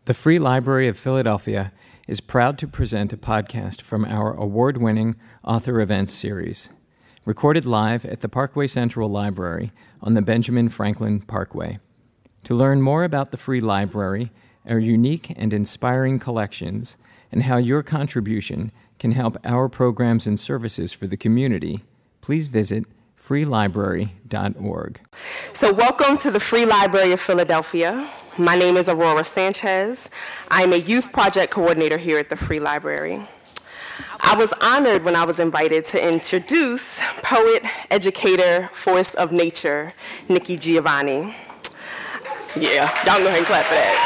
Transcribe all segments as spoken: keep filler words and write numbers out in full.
The Free Library of Philadelphia is proud to present a podcast from our award-winning Author Events series, recorded live at the Parkway Central Library on the Benjamin Franklin Parkway. To learn more about the Free Library, our unique and inspiring collections, and how your contribution can help our programs and services for the community, please visit free library dot org. So welcome to the Free Library of Philadelphia. My name is Aurora Sanchez. I'm a youth project coordinator here at the Free Library. I was honored when I was invited to introduce poet, educator, force of nature, Nikki Giovanni. Yeah, y'all go ahead and clap for that.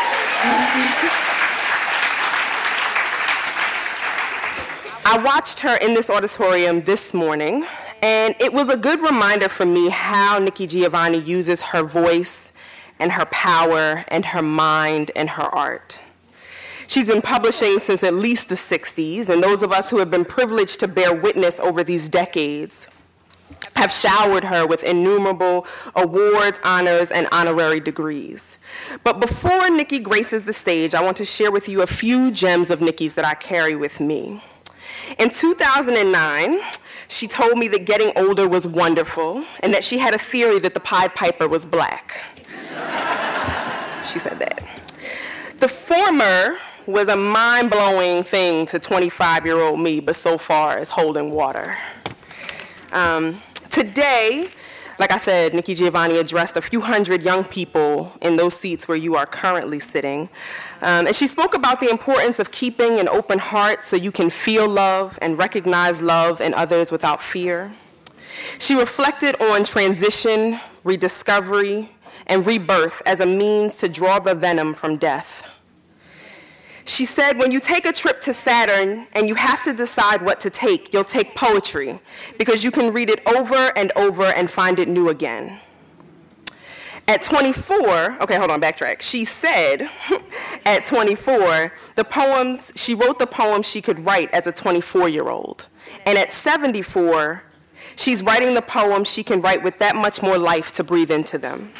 I watched her in this auditorium this morning, and it was a good reminder for me how Nikki Giovanni uses her voice and her power and her mind and her art. She's been publishing since at least the sixties, and those of us who have been privileged to bear witness over these decades have showered her with innumerable awards, honors, and honorary degrees. But before Nikki graces the stage, I want to share with you a few gems of Nikki's that I carry with me. In two thousand nine, she told me that getting older was wonderful and that she had a theory that the Pied Piper was black. She said that. The former was a mind-blowing thing to twenty-five-year-old me, but so far is holding water. Um, today, like I said, Nikki Giovanni addressed a few hundred young people in those seats where you are currently sitting. Um, and she spoke about the importance of keeping an open heart so you can feel love and recognize love in others without fear. She reflected on transition, rediscovery, and rebirth as a means to draw the venom from death. She said, when you take a trip to Saturn and you have to decide what to take, you'll take poetry because you can read it over and over and find it new again. At twenty-four, okay, hold on, backtrack. She said at twenty-four, the poems, she wrote the poems she could write as a twenty-four-year-old. And at seventy-four, she's writing the poems she can write with that much more life to breathe into them.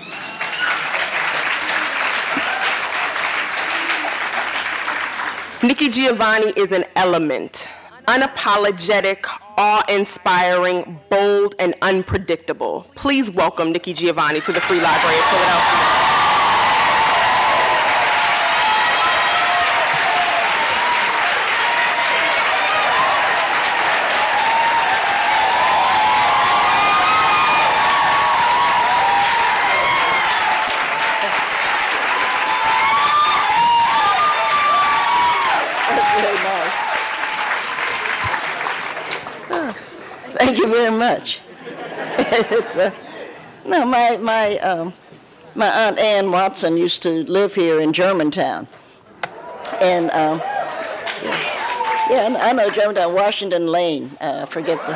Nikki Giovanni is an element, unapologetic, awe-inspiring, bold, and unpredictable. Please welcome Nikki Giovanni to the Free Library of Philadelphia. Thank you very much. it's, uh, no, my my um, my aunt Ann Watson used to live here in Germantown, and um, yeah, yeah, I know Germantown, Washington Lane. Uh, I forget the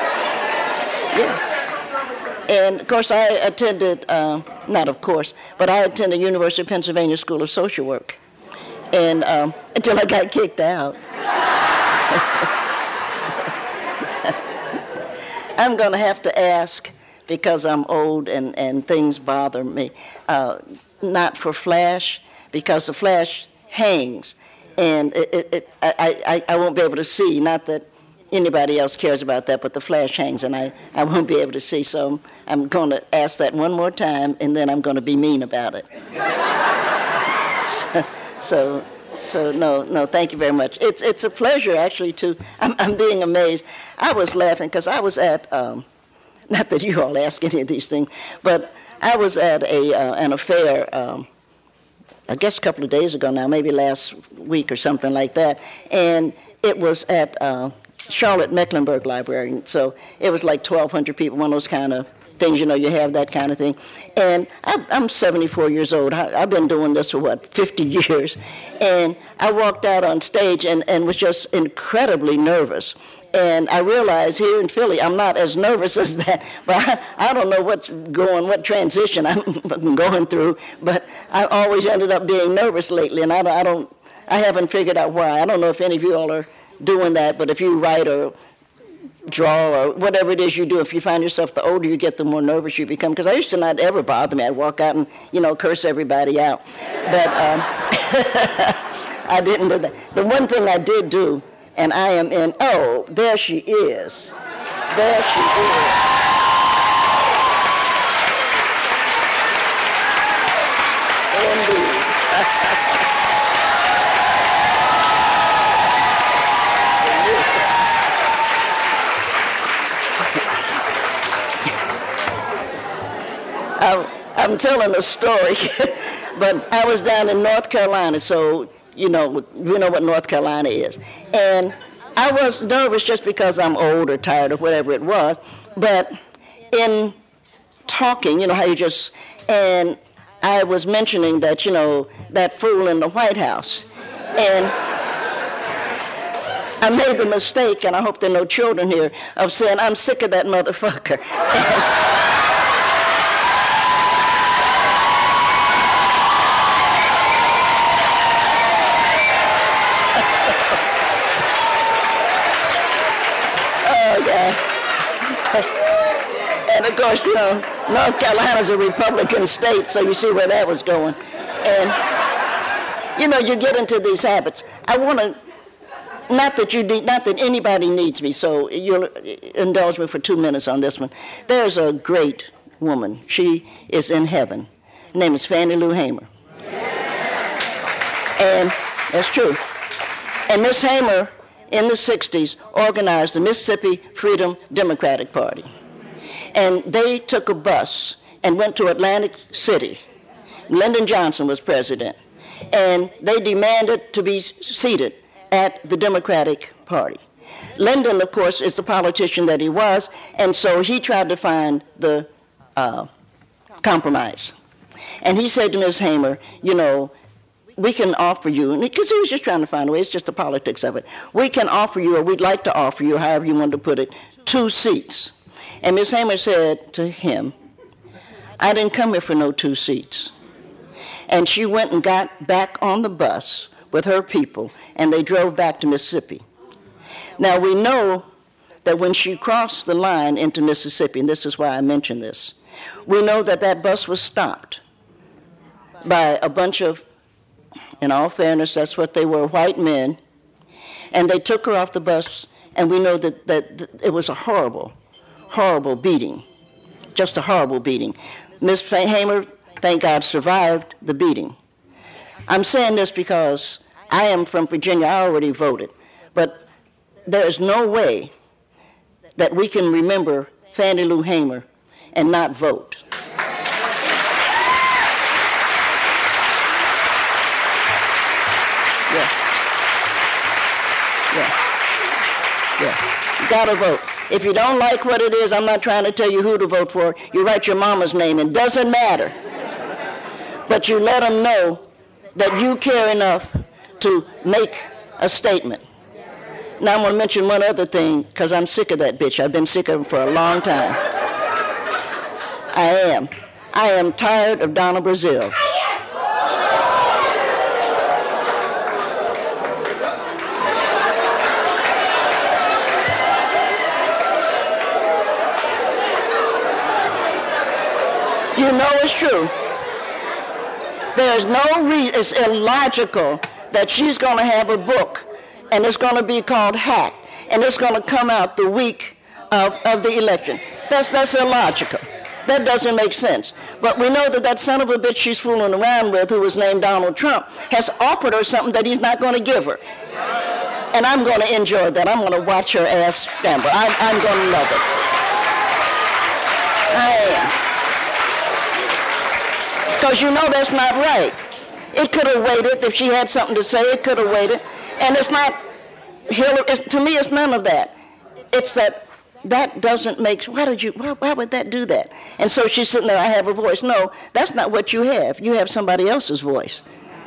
yeah. And of course, I attended uh, not of course, but I attended University of Pennsylvania School of Social Work, and um, until I got kicked out. I'm going to have to ask, because I'm old and, and things bother me, uh, not for Flash, because the Flash hangs, and it, it, it, I, I, I won't be able to see, not that anybody else cares about that, but the Flash hangs, and I, I won't be able to see, so I'm going to ask that one more time, and then I'm going to be mean about it. so... so So no, no, thank you very much. It's it's a pleasure actually to. I'm, I'm being amazed. I was laughing because I was at. Um, not that you all ask any of these things, but I was at a uh, an affair. Um, I guess a couple of days ago now, maybe last week or something like that, and it was at uh, Charlotte Mecklenburg Library. So it was like twelve hundred people, one of those kind of things, you know, you have that kind of thing. And I, I'm seventy-four years old. I, I've been doing this for, what, fifty years. And I walked out on stage and, and was just incredibly nervous. And I realized here in Philly, I'm not as nervous as that, but I, I don't know what's going, what transition I'm going through, but I always ended up being nervous lately, and I, I don't, I haven't figured out why. I don't know if any of you all are doing that, but if you write or draw or whatever it is you do. If you find yourself, the older you get, the more nervous you become. Because I used to not ever bother me. I'd walk out and, you know, curse everybody out. But um, I didn't do that. The one thing I did do, and I am in, oh, there she is. There she is. Indeed. I, I'm telling a story, but I was down in North Carolina, so you know, you know what North Carolina is. And I was nervous just because I'm old or tired or whatever it was, but in talking, you know how you just, and I was mentioning that, you know, that fool in the White House. And I made the mistake, and I hope there are no children here, of saying, I'm sick of that motherfucker. And of course, you know, North Carolina's a Republican state, so you see where that was going. And, you know, you get into these habits. I want to, not that you need, not that anybody needs me, so you'll indulge me for two minutes on this one. There's a great woman. She is in heaven. Her name is Fannie Lou Hamer. And that's true. And Miss Hamer, in the sixties, organized the Mississippi Freedom Democratic Party. And they took a bus and went to Atlantic City. Lyndon Johnson was president. And they demanded to be seated at the Democratic Party. Lyndon, of course, is the politician that he was, and so he tried to find the uh, compromise. And he said to Miz Hamer, you know, we can offer you, because he was just trying to find a way, it's just the politics of it. We can offer you, or we'd like to offer you, however you want to put it, two seats. And Miz Hamer said to him, I didn't come here for no two seats. And she went and got back on the bus with her people, and they drove back to Mississippi. Now, we know that when she crossed the line into Mississippi, and this is why I mention this, we know that that bus was stopped by a bunch of, in all fairness, that's what they were, white men, and they took her off the bus, and we know that, that it was a horrible, horrible beating, just a horrible beating. Miz Hamer, thank God, survived the beating. I'm saying this because I am from Virginia. I already voted. But there is no way that we can remember Fannie Lou Hamer and not vote. Yeah. Yeah. Yeah. You gotta vote. If you don't like what it is, I'm not trying to tell you who to vote for. You write your mama's name. It doesn't matter. But you let them know that you care enough to make a statement. Now I'm going to mention one other thing, because I'm sick of that bitch. I've been sick of him for a long time. I am. I am tired of Donna Brazile. You know it's true. There's no reason, it's illogical that she's going to have a book and it's going to be called Hack, and it's going to come out the week of, of the election. That's, that's illogical. That doesn't make sense. But we know that that son of a bitch she's fooling around with, who was named Donald Trump, has offered her something that he's not going to give her. And I'm going to enjoy that. I'm going to watch her ass scramble. I'm, I'm going to love it. I am. Because you know that's not right. It could have waited. If she had something to say, it could have waited. And it's not, Hillary, it's, to me, it's none of that. It's that that doesn't make, why did you, why, why would that do that? And so she's sitting there, I have a voice. No, that's not what you have. You have somebody else's voice.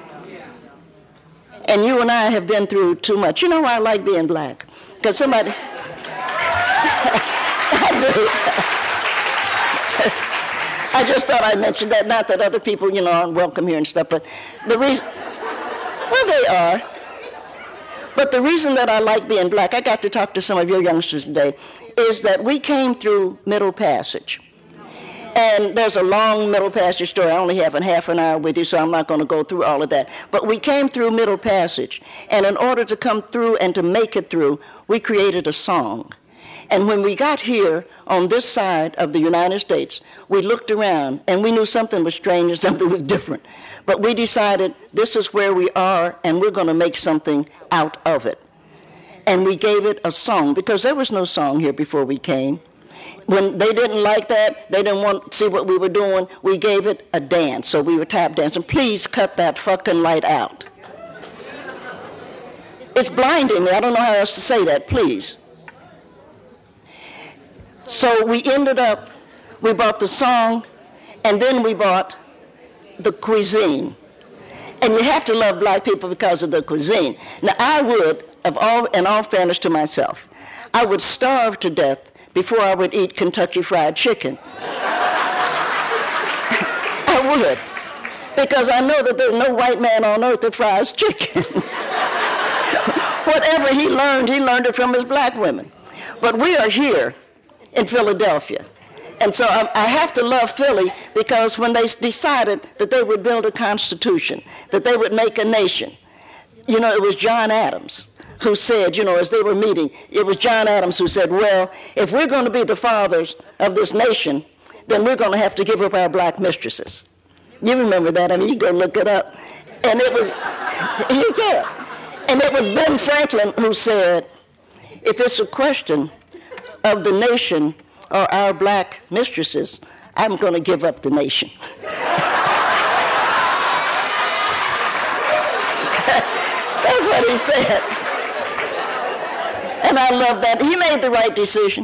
And you and I have been through too much. You know why I like being black? Because somebody, I do. I just thought I'd mention that, not that other people, you know, aren't welcome here and stuff, but the reason, well, they are. But the reason that I like being black, I got to talk to some of your youngsters today, is that we came through Middle Passage. And there's a long Middle Passage story. I only have a half an hour with you, so I'm not going to go through all of that. But we came through Middle Passage, and in order to come through and to make it through, we created a song. And when we got here on this side of the United States, we looked around, and we knew something was strange and something was different. But we decided this is where we are, and we're going to make something out of it. And we gave it a song, because there was no song here before we came. When they didn't like that, they didn't want to see what we were doing, we gave it a dance. So we were tap dancing. Please cut that fucking light out. It's blinding me. I don't know how else to say that, please. So we ended up, we bought the song, and then we bought the cuisine. And you have to love black people because of the cuisine. Now, I would, of all, in all fairness to myself, I would starve to death before I would eat Kentucky Fried Chicken. I would. Because I know that there's no white man on earth that fries chicken. Whatever he learned, he learned it from his black women. But we are here in Philadelphia. And so I, I have to love Philly because when they decided that they would build a constitution, that they would make a nation, you know, it was John Adams who said, you know, as they were meeting, it was John Adams who said, well, if we're going to be the fathers of this nation, then we're going to have to give up our black mistresses. You remember that? I mean, you go look it up. And it was, you can. And it was Ben Franklin who said, if it's a question of the nation or our black mistresses, I'm going to give up the nation. That's what he said. And I love that. He made the right decision.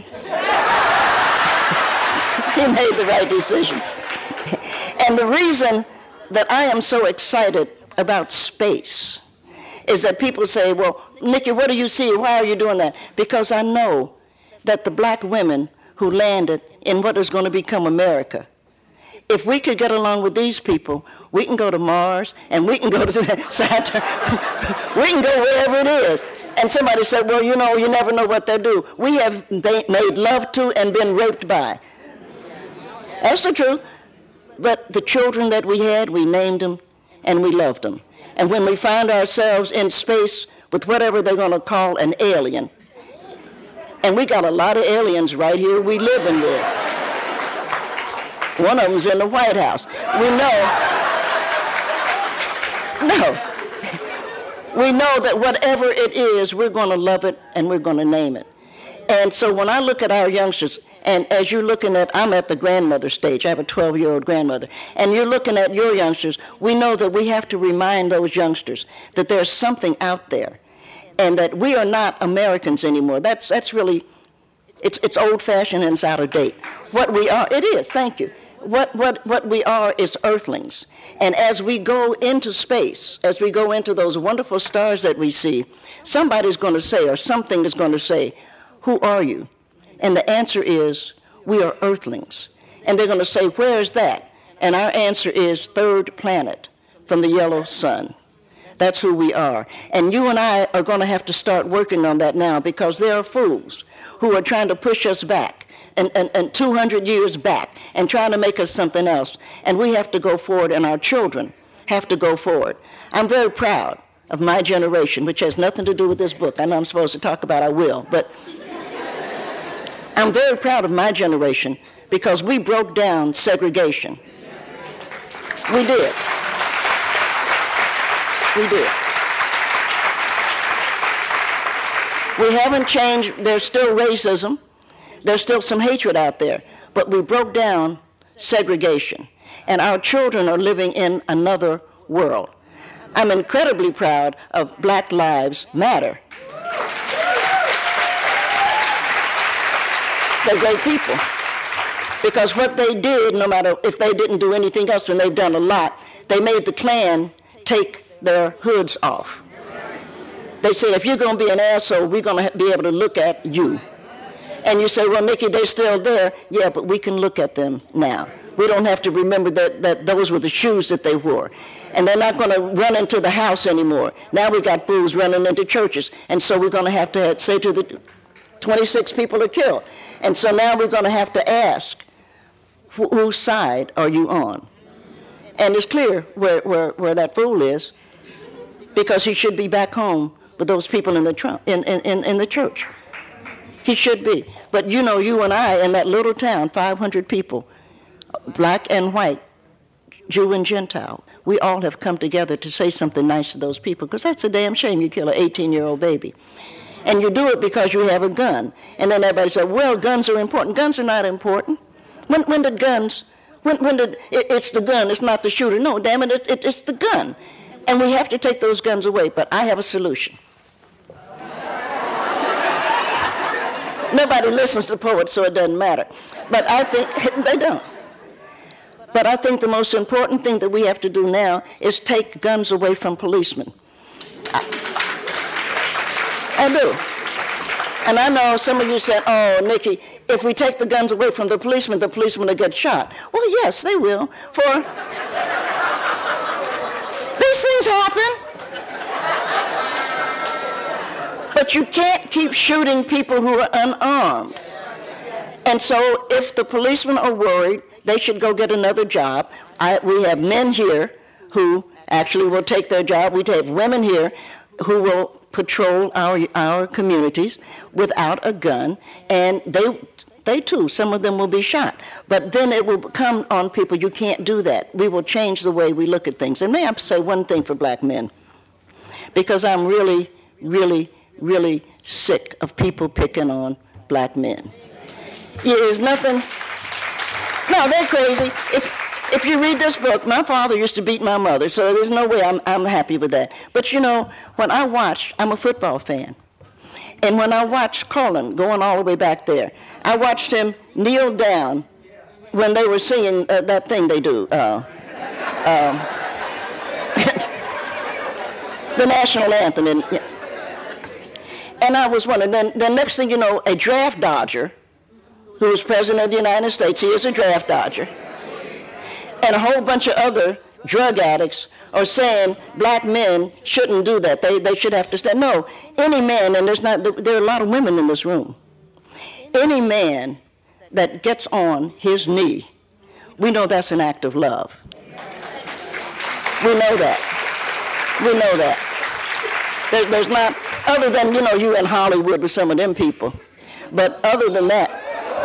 He made the right decision. And the reason that I am so excited about space is that people say, well, Nikki, what do you see? Why are you doing that? Because I know that the black women who landed in what is going to become America, if we could get along with these people, we can go to Mars and we can go to Saturn. We can go wherever it is. And somebody said, well, you know, you never know what they do. We have made love to and been raped by. That's the truth. But the children that we had, we named them and we loved them. And when we find ourselves in space with whatever they're going to call an alien, and we got a lot of aliens right here we live in there. One of them's in the White House. We know. No. We know that whatever it is, we're going to love it and we're going to name it. And so when I look at our youngsters, and as you're looking at, I'm at the grandmother stage. I have a twelve-year-old grandmother. And you're looking at your youngsters, we know that we have to remind those youngsters that there's something out there and that we are not Americans anymore. That's that's really, it's it's old-fashioned and it's out of date. What we are, it is, thank you. What, what, what we are is earthlings. And as we go into space, as we go into those wonderful stars that we see, somebody's going to say, or something is going to say, who are you? And the answer is, we are earthlings. And they're going to say, where is that? And our answer is, third planet from the yellow sun. That's who we are. And you and I are going to have to start working on that now because there are fools who are trying to push us back. And, and, and two hundred years back and trying to make us something else. And we have to go forward, and our children have to go forward. I'm very proud of my generation, which has nothing to do with this book. I know I'm supposed to talk about I will, but I'm very proud of my generation because we broke down segregation. We did. We did. We haven't changed. There's still racism. There's still some hatred out there, but we broke down segregation, and our children are living in another world. I'm incredibly proud of Black Lives Matter. They're great people, because what they did, no matter if they didn't do anything else, and they've done a lot, they made the Klan take their hoods off. They said, if you're going to be an asshole, we're going to be able to look at you. And you say, well, Nikki, they're still there. Yeah, but we can look at them now. We don't have to remember that, that those were the shoes that they wore. And they're not going to run into the house anymore. Now we got fools running into churches. And so we're going to have to say to the twenty-six people are killed. And so now we're going to have to ask, wh- whose side are you on? And it's clear where, where, where that fool is, because he should be back home with those people in the, tr- in, in, in the church. He should be. But you know, you and I in that little town, five hundred people, black and white, Jew and Gentile, we all have come together to say something nice to those people, because that's a damn shame you kill an eighteen-year-old baby. And you do it because you have a gun. And then everybody said, well, guns are important. Guns are not important. When, when did guns, when, when did, it, it's the gun, it's not the shooter. No, damn it, it, it, it's the gun. And we have to take those guns away, but I have a solution. Nobody listens to poets, so it doesn't matter. But I think, they don't. But I think the most important thing that we have to do now is take guns away from policemen. I, I do. And I know some of you said, oh, Nikki, if we take the guns away from the policemen, the policemen will get shot. Well, yes, they will. For these things happen. But you can't keep shooting people who are unarmed. And so if the policemen are worried, they should go get another job. I, we have men here who actually will take their job. We have women here who will patrol our our communities without a gun, and they they too, some of them will be shot. But then it will come on people, you can't do that. We will change the way we look at things. And may I say one thing for black men? Because I'm really, really, really sick of people picking on black men. Yeah, there's nothing, no, they're crazy. If if you read this book, my father used to beat my mother, so there's no way I'm I'm happy with that. But you know, when I watched, I'm a football fan. And when I watched Colin going all the way back there, I watched him kneel down when they were singing uh, that thing they do, uh, um, the national anthem. And, yeah. and I was wondering, then the next thing you know, a draft dodger, who was president of the United States, he is a draft dodger, and a whole bunch of other drug addicts are saying black men shouldn't do that. They they should have to stand. No, any man, and there's not, there are a lot of women in this room, any man that gets on his knee, we know that's an act of love. We know that. We know that. There, there's not, other than, you know, you in Hollywood with some of them people, but other than that,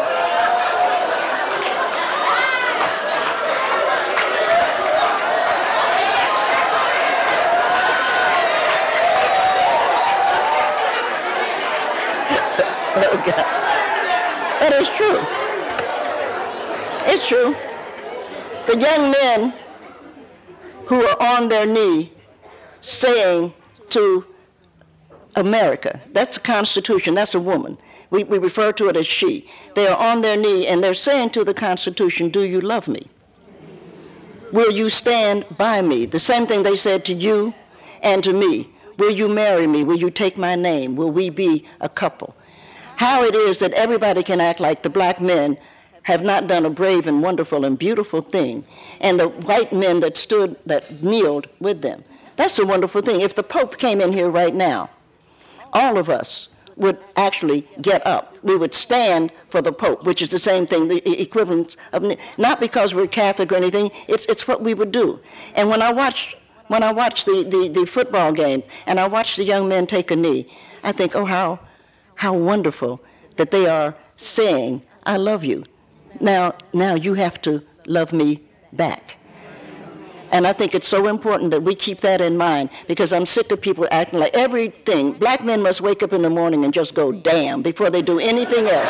oh God. That is true. It's true. The young men who are on their knee saying to America, that's the Constitution, that's a woman. We, we refer to it as she. They are on their knee and they're saying to the Constitution, do you love me? Will you stand by me? The same thing they said to you and to me. Will you marry me? Will you take my name? Will we be a couple? How it is that everybody can act like the black men have not done a brave and wonderful and beautiful thing, and the white men that stood, that kneeled with them. That's a wonderful thing. If the Pope came in here right now, all of us would actually get up. We would stand for the Pope, which is the same thing, the equivalent of, not because we're Catholic or anything, it's it's what we would do. And when I watch when I watch the, the, the football game and I watch the young men take a knee, I think, oh, how how wonderful that they are saying, I love you. Now, now you have to love me back. And I think it's so important that we keep that in mind, because I'm sick of people acting like everything. Black men must wake up in the morning and just go, damn, before they do anything else.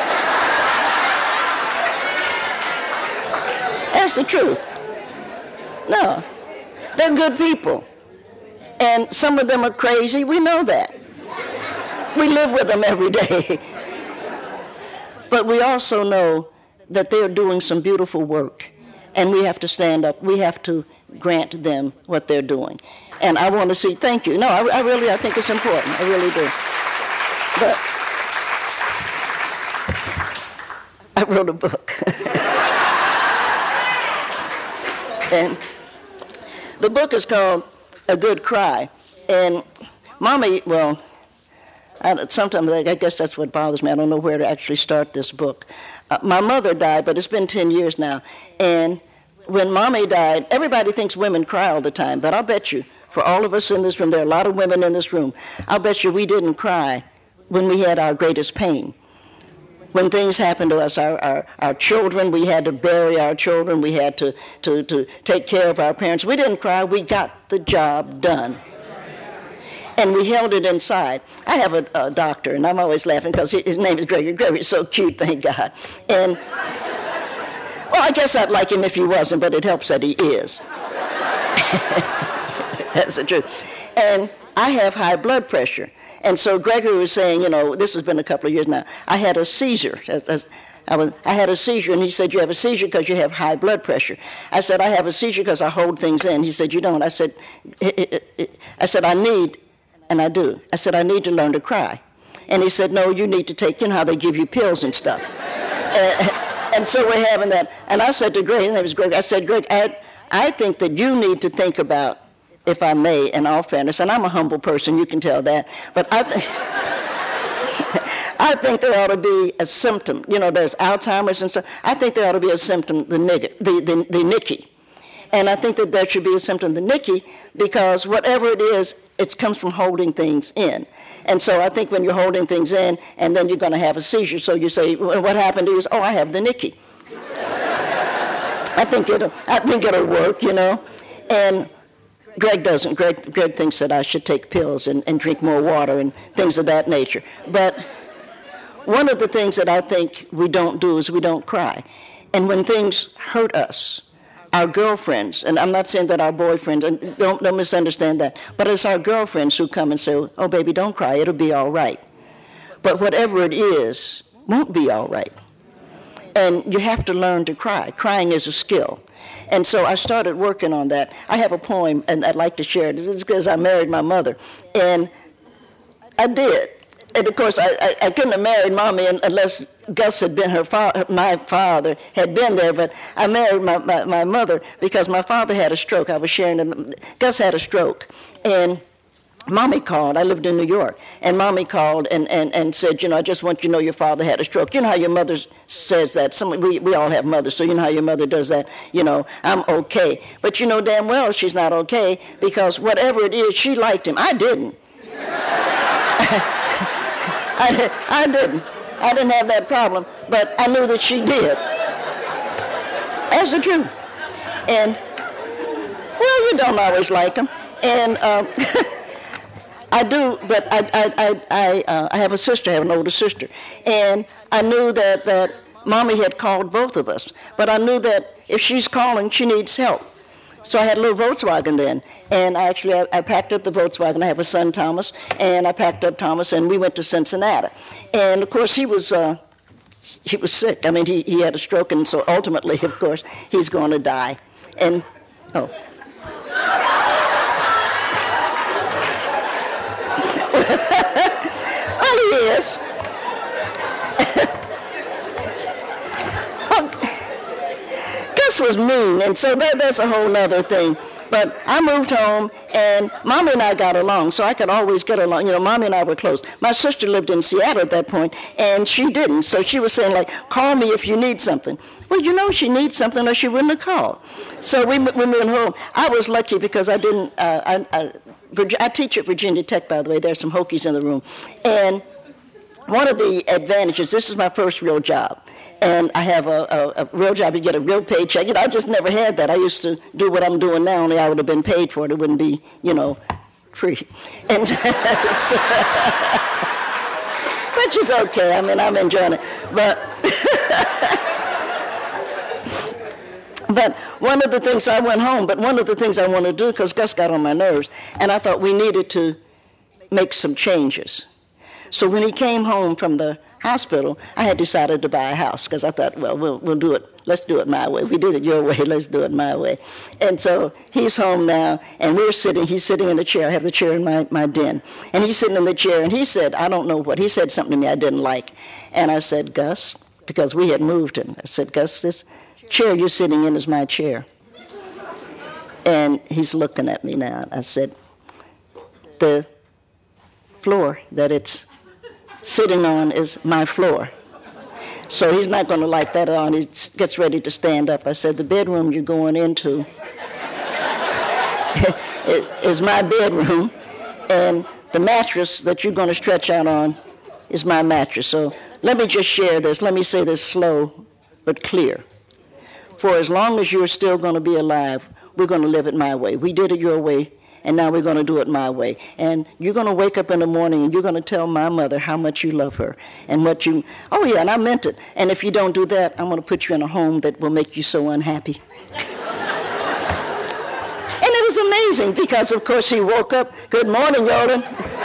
That's the truth. No, they're good people. And some of them are crazy, we know that. We live with them every day. But we also know that they're doing some beautiful work, and we have to stand up. We have to grant them what they're doing. And I want to see, thank you. No, I, I really, I think it's important. I really do. But I wrote a book. And the book is called A Good Cry. And Mommy, well, I, sometimes I guess that's what bothers me. I don't know where to actually start this book. Uh, my mother died, but it's been ten years now. And when Mommy died, everybody thinks women cry all the time, but I'll bet you, for all of us in this room, there are a lot of women in this room, I'll bet you we didn't cry when we had our greatest pain. When things happened to us, our, our, our children, we had to bury our children, we had to, to, to take care of our parents. We didn't cry, we got the job done. And we held it inside. I have a, a doctor, and I'm always laughing because his name is Gregory. Gregory's so cute, thank God. And, well, I guess I'd like him if he wasn't, but it helps that he is. That's the truth. And I have high blood pressure. And so Gregory was saying, you know, this has been a couple of years now, I had a seizure. I, was, I had a seizure, and he said, you have a seizure because you have high blood pressure. I said, I have a seizure because I hold things in. He said, you don't. I said, it, it, it. I said, I need, and I do. I said, I need to learn to cry. And he said, no, you need to take, you know how they give you pills and stuff. and, and so we're having that. And I said to Greg, his name was Greg, I said, Greg, I, I think that you need to think about, if I may, in all fairness, and I'm a humble person, you can tell that, but I think I think there ought to be a symptom. You know, there's Alzheimer's and stuff. I think there ought to be a symptom, the nigger, the, the, the Nicky. And I think that there should be a symptom, the Nicky, because whatever it is, it comes from holding things in. And so I think when you're holding things in, and then you're going to have a seizure, so you say, what happened to you? Oh, I have the Nicky. I think it'll, I think it'll work, you know. And Greg doesn't. Greg, Greg thinks that I should take pills and, and drink more water and things of that nature. But one of the things that I think we don't do is we don't cry. And when things hurt us, our girlfriends, and I'm not saying that our boyfriends, and don't, don't misunderstand that, but it's our girlfriends who come and say, oh, baby, don't cry, it'll be all right. But whatever it is won't be all right. And you have to learn to cry. Crying is a skill. And so I started working on that. I have a poem, and I'd like to share it. This is because I married my mother. And I did. And, of course, I, I, I couldn't have married Mommy unless Gus had been her fa- my father, had been there. But I married my, my, my mother because my father had a stroke. I was sharing them. Gus had a stroke. And Mommy called. I lived in New York. And Mommy called and, and, and said, you know, I just want you to know your father had a stroke. You know how your mother says that. Some, we, we all have mothers, so you know how your mother does that. You know, I'm okay. But you know damn well she's not okay because whatever it is, she liked him. I didn't. I, I didn't. I didn't have that problem, but I knew that she did. That's the truth. And, well, you don't always like him. And, um, I do, but I I I I, uh, I have a sister, I have an older sister, and I knew that, that Mommy had called both of us, but I knew that if she's calling, she needs help. So I had a little Volkswagen then, and I actually I, I packed up the Volkswagen. I have a son, Thomas, and I packed up Thomas, and we went to Cincinnati. And of course, he was uh, he was sick. I mean, he he had a stroke, and so ultimately, of course, he's going to die. And oh. Well, he is. Gus was mean, and so that, that's a whole other thing. But I moved home, and Mommy and I got along, so I could always get along. You know, Mommy and I were close. My sister lived in Seattle at that point, and she didn't. So she was saying, like, call me if you need something. Well, you know she needs something, or she wouldn't have called. So we, we moved home. I was lucky because I didn't, uh, I, I, I teach at Virginia Tech, by the way. There's some Hokies in the room. And one of the advantages, this is my first real job, and I have a, a, a real job. You get a real paycheck. You know, I just never had that. I used to do what I'm doing now, only I would have been paid for it. It wouldn't be, you know, free. And so, which is okay. I mean, I'm enjoying it. But, but one of the things, I went home, but one of the things I want to do, because Gus got on my nerves, and I thought we needed to make some changes. So when he came home from the hospital, I had decided to buy a house because I thought, well, well, we'll do it. Let's do it my way. We did it your way. Let's do it my way. And so he's home now, and we're sitting. He's sitting in a chair. I have the chair in my, my den. And he's sitting in the chair, and he said, I don't know what. He said something to me I didn't like. And I said, Gus, because we had moved him. I said, Gus, this chair you're sitting in is my chair. And he's looking at me now. I said, the floor that it's sitting on is my floor. So he's not going to like that on. He gets ready to stand up. I said, the bedroom you're going into is my bedroom, and the mattress that you're going to stretch out on is my mattress. So let me just share this. Let me say this slow but clear. For as long as you're still going to be alive, we're going to live it my way. We did it your way, and now we're going to do it my way. And you're going to wake up in the morning and you're going to tell my mother how much you love her and what you, oh yeah, and I meant it. And if you don't do that, I'm going to put you in a home that will make you so unhappy. And it was amazing because, of course, he woke up, good morning, Yolan.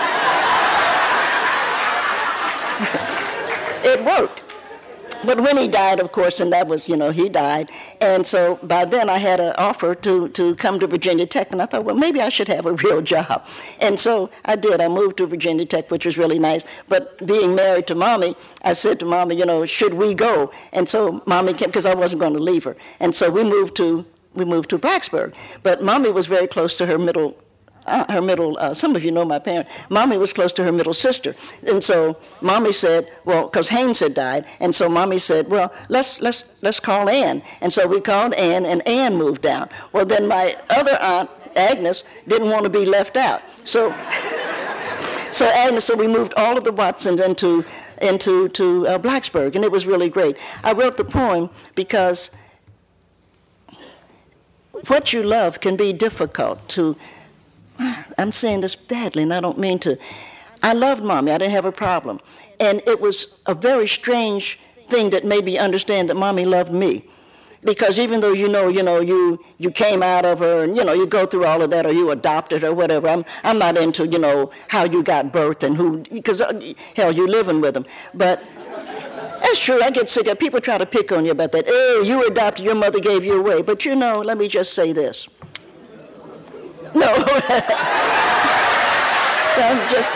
It worked. But when he died, of course, and that was, you know, he died. And so by then I had an offer to, to come to Virginia Tech, and I thought, well, maybe I should have a real job. And so I did. I moved to Virginia Tech, which was really nice. But being married to Mommy, I said to Mommy, you know, should we go? And so Mommy came, because I wasn't going to leave her. And so we moved to we moved to Blacksburg. But Mommy was very close to her middle Uh, her middle, uh, some of you know my parents, Mommy was close to her middle sister. And so Mommy said, well, because Haynes had died, and so Mommy said, well, let's let's let's call Ann. And so we called Ann, and Ann moved down. Well, then my other aunt, Agnes, didn't want to be left out. So so Agnes, so we moved all of the Watsons into, into to uh, Blacksburg, and it was really great. I wrote the poem because what you love can be difficult to, I'm saying this badly, and I don't mean to. I loved Mommy. I didn't have a problem. And it was a very strange thing that made me understand that Mommy loved me. Because even though you know, you know, you you came out of her, and, you know, you go through all of that, or you adopted her, whatever. I'm I'm not into, you know, how you got birth and who, because, hell, you're living with them. But that's true. I get sick of people try to pick on you about that. Oh, you adopted, your mother gave you away. But, you know, let me just say this. No, I'm just,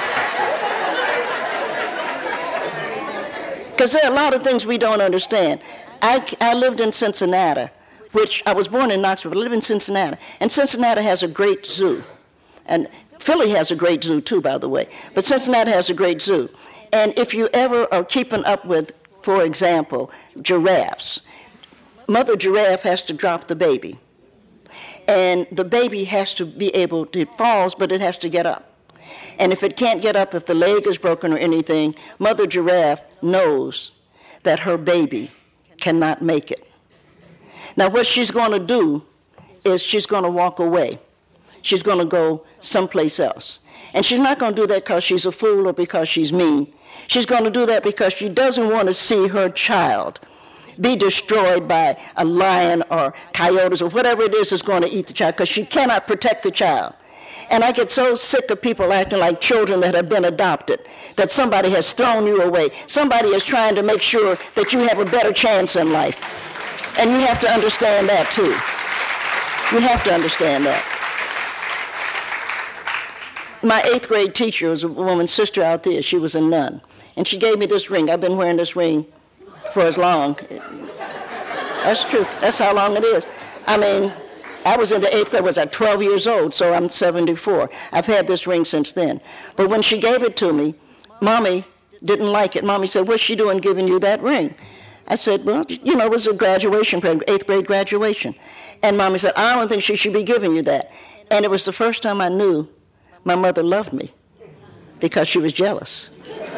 because there are a lot of things we don't understand. I, I lived in Cincinnati, which I was born in Knoxville, but I live in Cincinnati. And Cincinnati has a great zoo. And Philly has a great zoo too, by the way. But Cincinnati has a great zoo. And if you ever are keeping up with, for example, giraffes, Mother Giraffe has to drop the baby. And the baby has to be able to, it falls, but it has to get up. And if it can't get up, if the leg is broken or anything, Mother Giraffe knows that her baby cannot make it. Now, what she's going to do is she's going to walk away. She's going to go someplace else. And she's not going to do that because she's a fool or because she's mean. She's going to do that because she doesn't want to see her child be destroyed by a lion or coyotes or whatever it is that's going to eat the child, because she cannot protect the child. And I get so sick of people acting like children that have been adopted, that somebody has thrown you away. Somebody is trying to make sure that you have a better chance in life. And you have to understand that too. You have to understand that. My eighth grade teacher was a woman's sister out there. She was a nun. And she gave me this ring. I've been wearing this ring for as long. That's true. That's how long it is. I mean, I was in the eighth grade, was I twelve years old, so I'm seventy-four. I've had this ring since then. But when she gave it to me, Mommy didn't like it. Mommy said, what's she doing giving you that ring? I said, well, you know, it was a graduation program, eighth grade graduation. And Mommy said, I don't think she should be giving you that. And it was the first time I knew my mother loved me, because she was jealous.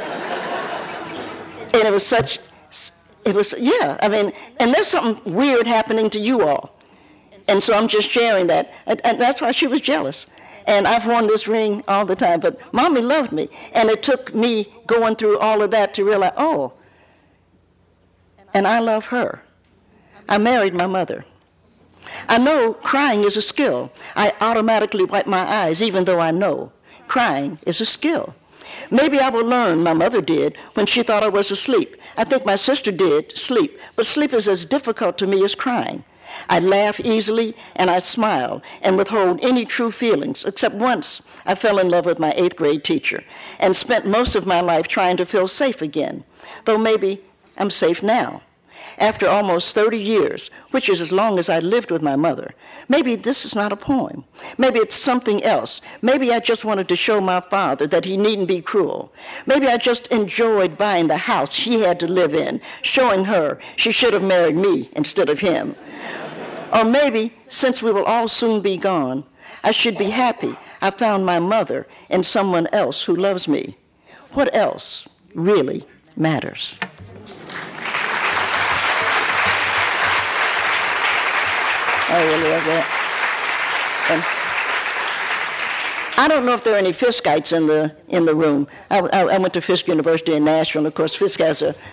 And it was such... It was, yeah, I mean, and there's something weird happening to you all. And so I'm just sharing that. And, and that's why she was jealous. And I've worn this ring all the time. But Mommy loved me. And it took me going through all of that to realize, oh, and I love her. I married my mother. I know crying is a skill. I automatically wipe my eyes, even though I know crying is a skill. Maybe I will learn, my mother did, when she thought I was asleep. I think my sister did, sleep. But sleep is as difficult to me as crying. I laugh easily, and I smile, and withhold any true feelings, except once I fell in love with my eighth grade teacher, and spent most of my life trying to feel safe again, though maybe I'm safe now. after almost thirty years, which is as long as I lived with my mother. Maybe this is not a poem. Maybe it's something else. Maybe I just wanted to show my father that he needn't be cruel. Maybe I just enjoyed buying the house he had to live in, showing her she should have married me instead of him. Or maybe, since we will all soon be gone, I should be happy I found my mother and someone else who loves me. What else really matters? I really love that. And I don't know if there are any Fiskites in the in the room. I, I, I went to Fisk University in Nashville, and of course Fisk has a,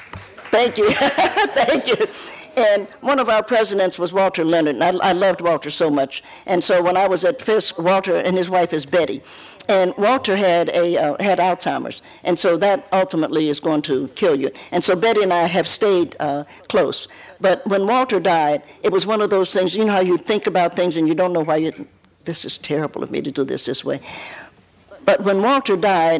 thank you, thank you. And one of our presidents was Walter Leonard, and I, I loved Walter so much. And so when I was at Fisk, Walter and his wife is Betty. And Walter had a uh, had Alzheimer's, and so that ultimately is going to kill you. And so Betty and I have stayed uh, close. But when Walter died, it was one of those things, you know how you think about things and you don't know why you, this is terrible of me to do this this way. But when Walter died,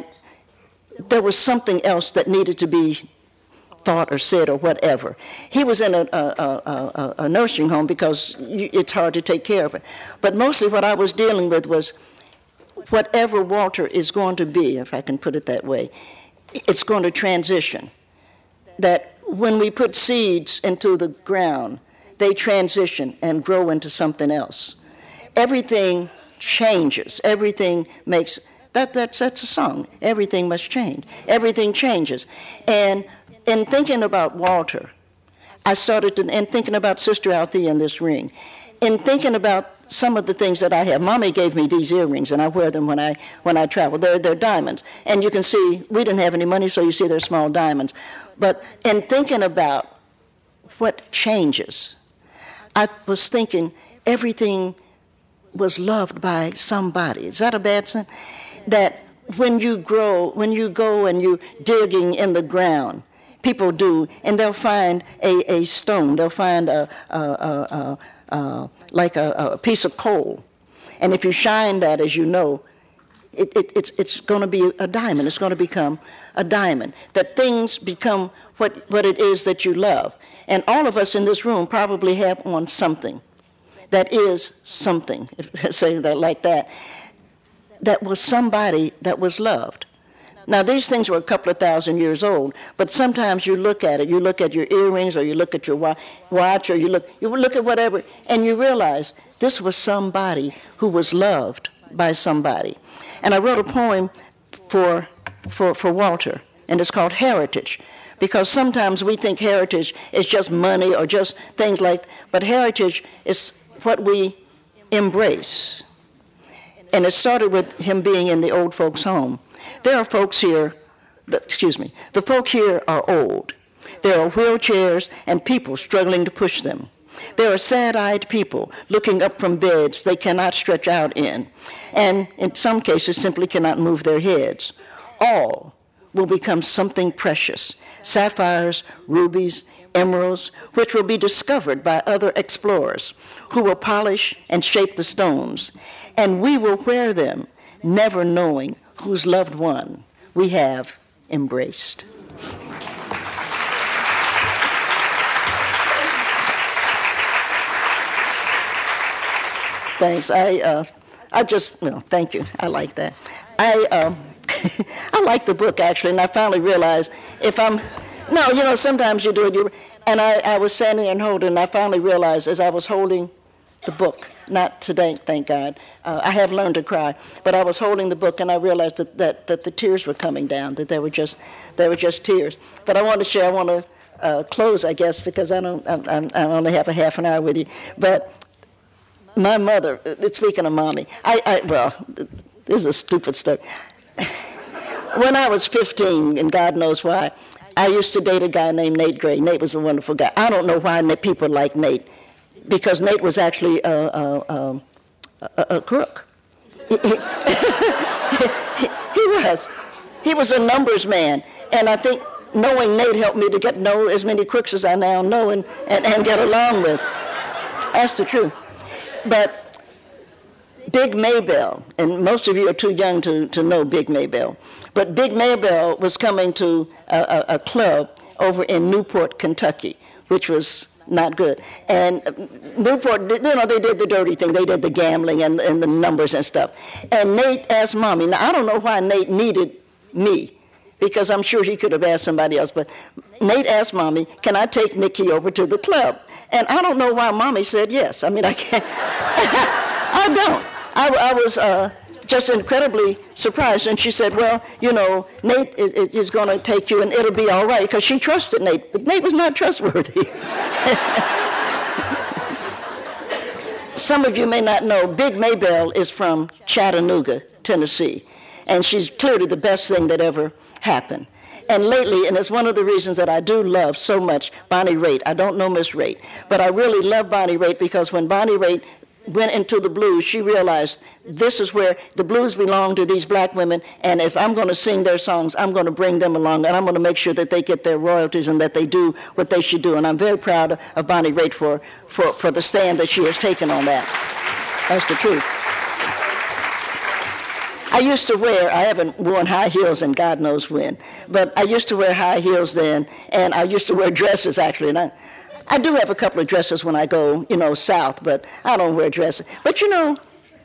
there was something else that needed to be thought or said or whatever. He was in a, a, a, a nursing home because it's hard to take care of it. But mostly what I was dealing with was whatever Walter is going to be, if I can put it that way, it's going to transition. That when we put seeds into the ground, they transition and grow into something else. Everything changes. Everything makes, that, that's, that's a song. Everything must change. Everything changes. And in thinking about Walter, I started to, and thinking about Sister Althea in this ring, in thinking about some of the things that I have. Mommy gave me these earrings, and I wear them when I when I travel. They're, they're diamonds. And you can see, we didn't have any money, so you see they're small diamonds. But in thinking about what changes, I was thinking everything was loved by somebody. Is that a bad sense? That when you grow, when you go and you're digging in the ground, people do, and they'll find a, a stone. They'll find a, a, a, a, a like a, a piece of coal, and if you shine that, as you know, it, it, it's it's going to be a diamond. It's going to become a diamond. That things become what what it is that you love, and all of us in this room probably have on something that is something. Say that like that. That was somebody that was loved. Now, these things were a couple of thousand years old, but sometimes you look at it, you look at your earrings, or you look at your watch, or you look, you look at whatever, and you realize this was somebody who was loved by somebody. And I wrote a poem for, for, for Walter, and it's called Heritage, because sometimes we think heritage is just money or just things like, but heritage is what we embrace. And it started with him being in the old folks' home. There are folks here, the, excuse me, the folk here are old. There are wheelchairs and people struggling to push them. There are sad-eyed people looking up from beds they cannot stretch out in, and in some cases simply cannot move their heads. All will become something precious, sapphires, rubies, emeralds, which will be discovered by other explorers who will polish and shape the stones, and we will wear them, never knowing whose loved one we have embraced. Thanks. I uh, I just, no, thank you. I like that. I um, I like the book, actually, and I finally realized if I'm, no, you know, sometimes you do it, you, and I, I was standing there and holding, and I finally realized as I was holding the book, not today, thank God. Uh, I have learned to cry, but I was holding the book and I realized that, that, that the tears were coming down, that they were just they were just tears. But I want to share. I want to uh, close, I guess, because I don't. I, I only have a half an hour with you. But my mother. Speaking of mommy, I, I well, this is a stupid story. When I was fifteen, and God knows why, I used to date a guy named Nate Gray. Nate was a wonderful guy. I don't know why people like Nate. Because Nate was actually a, a, a, a, a crook. He, he, he was. He was a numbers man. And I think knowing Nate helped me to get know as many crooks as I now know and, and, and get along with. That's the truth. But Big Maybell, and most of you are too young to, to know Big Maybell, but Big Maybell was coming to a, a, a club over in Newport, Kentucky, which was not good. And Newport, you know, they did the dirty thing. They did the gambling and, and the numbers and stuff. And Nate asked Mommy. Now, I don't know why Nate needed me, because I'm sure he could have asked somebody else. But Nate asked Mommy, can I take Nikki over to the club? And I don't know why Mommy said yes. I mean, I can't. I don't. I, I was uh, just incredibly surprised. And she said, well, you know, Nate is, is going to take you and it'll be all right, because she trusted Nate. But Nate was not trustworthy. Some of you may not know, Big Maybelle is from Chattanooga, Tennessee. And she's clearly the best thing that ever happened. And lately, and it's one of the reasons that I do love so much Bonnie Raitt. I don't know Miss Raitt, but I really love Bonnie Raitt, because when Bonnie Raitt went into the blues, she realized this is where the blues belong to these black women, and if I'm going to sing their songs, I'm going to bring them along, and I'm going to make sure that they get their royalties and that they do what they should do. And I'm very proud of Bonnie Raitt for, for, for the stand that she has taken on that. That's the truth. I used to wear, I haven't worn high heels in God knows when, but I used to wear high heels then, and I used to wear dresses, actually, and I, I do have a couple of dresses when I go, you know, south, but I don't wear dresses. But, you know,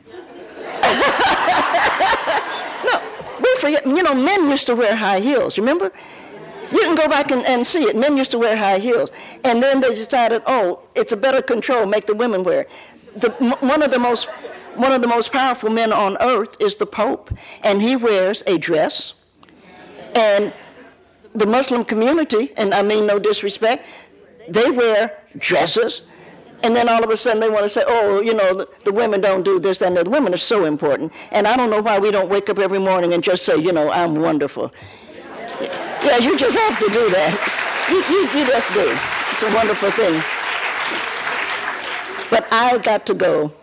no, we forget, you know, men used to wear high heels, remember? You can go back and, and see it. Men used to wear high heels, and then they decided, oh, it's a better control, make the women wear it. The, one of the most One of the most powerful men on earth is the Pope, and he wears a dress. And the Muslim community, and I mean no disrespect, they wear dresses. And then all of a sudden they want to say, oh, you know, the, the women don't do this and that. The women are so important. And I don't know why we don't wake up every morning and just say, you know, I'm wonderful. Yeah, you just have to do that. You, you, you just do. It's a wonderful thing. But I got to go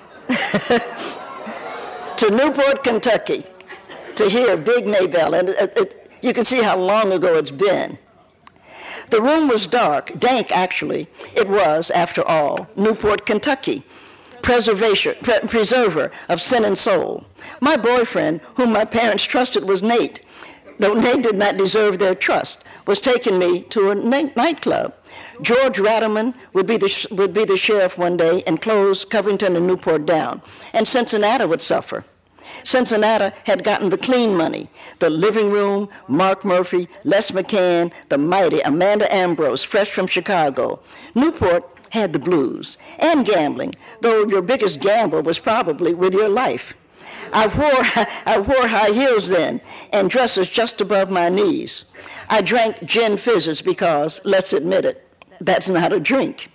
to Newport, Kentucky, to hear Big Maybelle, and it, it, you can see how long ago it's been. The room was dark, dank actually. It was, after all, Newport, Kentucky, preservation, pre- preserver of sin and soul. My boyfriend, whom my parents trusted, was Nate, though Nate did not deserve their trust, was taking me to a na- nightclub. George Radaman would be, the, would be the sheriff one day and close Covington and Newport down, and Cincinnati would suffer. Cincinnati had gotten the clean money, the living room, Mark Murphy, Les McCann, the mighty Amanda Ambrose, fresh from Chicago. Newport had the blues and gambling, though your biggest gamble was probably with your life. I wore, I wore high heels then and dresses just above my knees. I drank gin fizzes because, let's admit it, that's not a drink.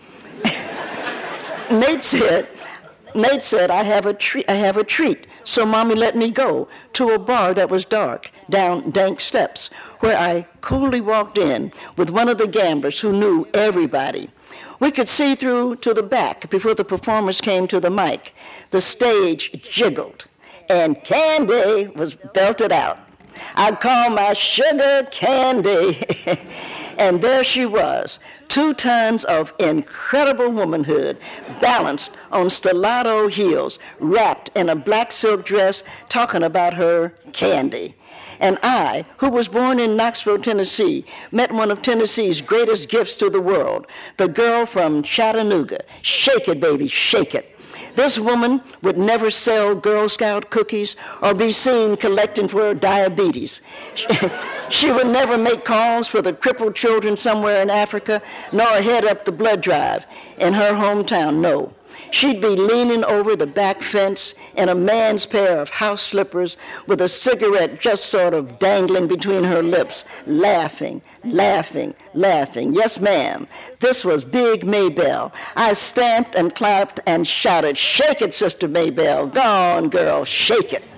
Nate said, Nate said, I have a treat, I have a treat. So Mommy let me go to a bar that was dark, down dank steps, where I coolly walked in with one of the gamblers who knew everybody. We could see through to the back before the performers came to the mic. The stage jiggled, and Candy was belted out. I call my sugar Candy. And there she was, two tons of incredible womanhood, balanced on stiletto heels, wrapped in a black silk dress, talking about her Candy. And I, who was born in Knoxville, Tennessee, met one of Tennessee's greatest gifts to the world, the girl from Chattanooga. Shake it, baby, shake it. This woman would never sell Girl Scout cookies or be seen collecting for diabetes. She would never make calls for the crippled children somewhere in Africa, nor head up the blood drive in her hometown, no. She'd be leaning over the back fence in a man's pair of house slippers with a cigarette just sort of dangling between her lips, laughing, laughing, laughing. Yes, ma'am, this was Big Maybelle. I stamped and clapped and shouted, shake it, Sister Maybelle. Go on, girl, shake it.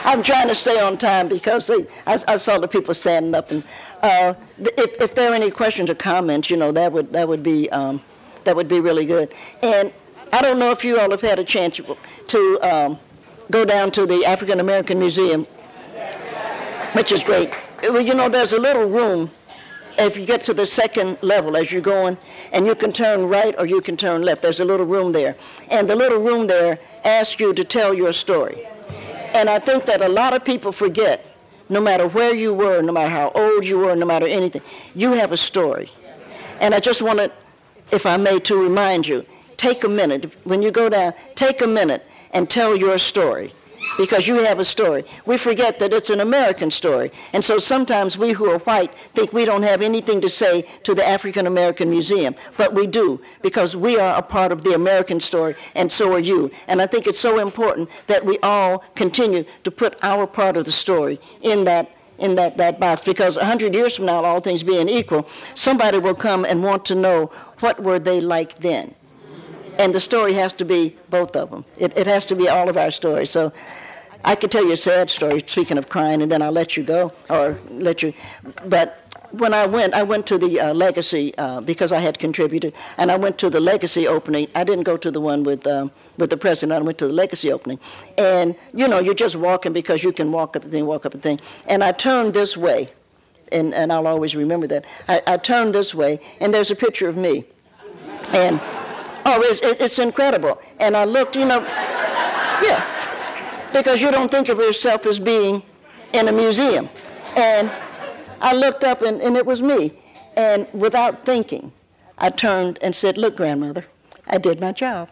I'm trying to stay on time because they, I, I saw the people standing up. And uh, if, if there are any questions or comments, you know, that would that would be um, that would be really good. And I don't know if you all have had a chance to um, go down to the African American Museum, which is great. Well, you know, there's a little room. If you get to the second level as you're going, and you can turn right or you can turn left. There's a little room there. And the little room there asks you to tell your story. And I think that a lot of people forget, no matter where you were, no matter how old you were, no matter anything, you have a story. And I just wanted, if I may, to remind you, take a minute. When you go down, take a minute and tell your story. Because you have a story. We forget that it's an American story. And so sometimes we who are white think we don't have anything to say to the African American Museum. But we do, because we are a part of the American story, and so are you. And I think it's so important that we all continue to put our part of the story in that in that, that box. Because a hundred years from now, all things being equal, somebody will come and want to know, what were they like then? And the story has to be both of them. It, it has to be all of our stories. So I could tell you a sad story, speaking of crying, and then I'll let you go, or let you. But when I went, I went to the uh, Legacy uh, because I had contributed, and I went to the Legacy opening. I didn't go to the one with um, with the president. I went to the Legacy opening. And, you know, you're just walking because you can walk up the thing, walk up the thing. And I turned this way, and, and I'll always remember that. I, I turned this way, and there's a picture of me. And... Oh, it's, it's incredible. And I looked, you know, yeah, because you don't think of yourself as being in a museum. And I looked up, and, and it was me. And without thinking, I turned and said, look, grandmother, I did my job.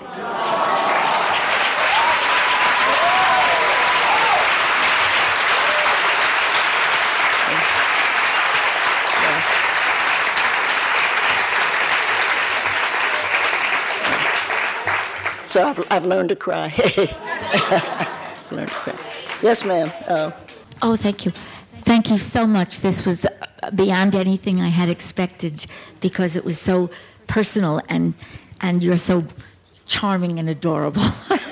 So I've, I've learned to cry. learned to cry. Yes, ma'am. Uh, oh, thank you. Thank you so much. This was beyond anything I had expected because it was so personal, and and you're so charming and adorable.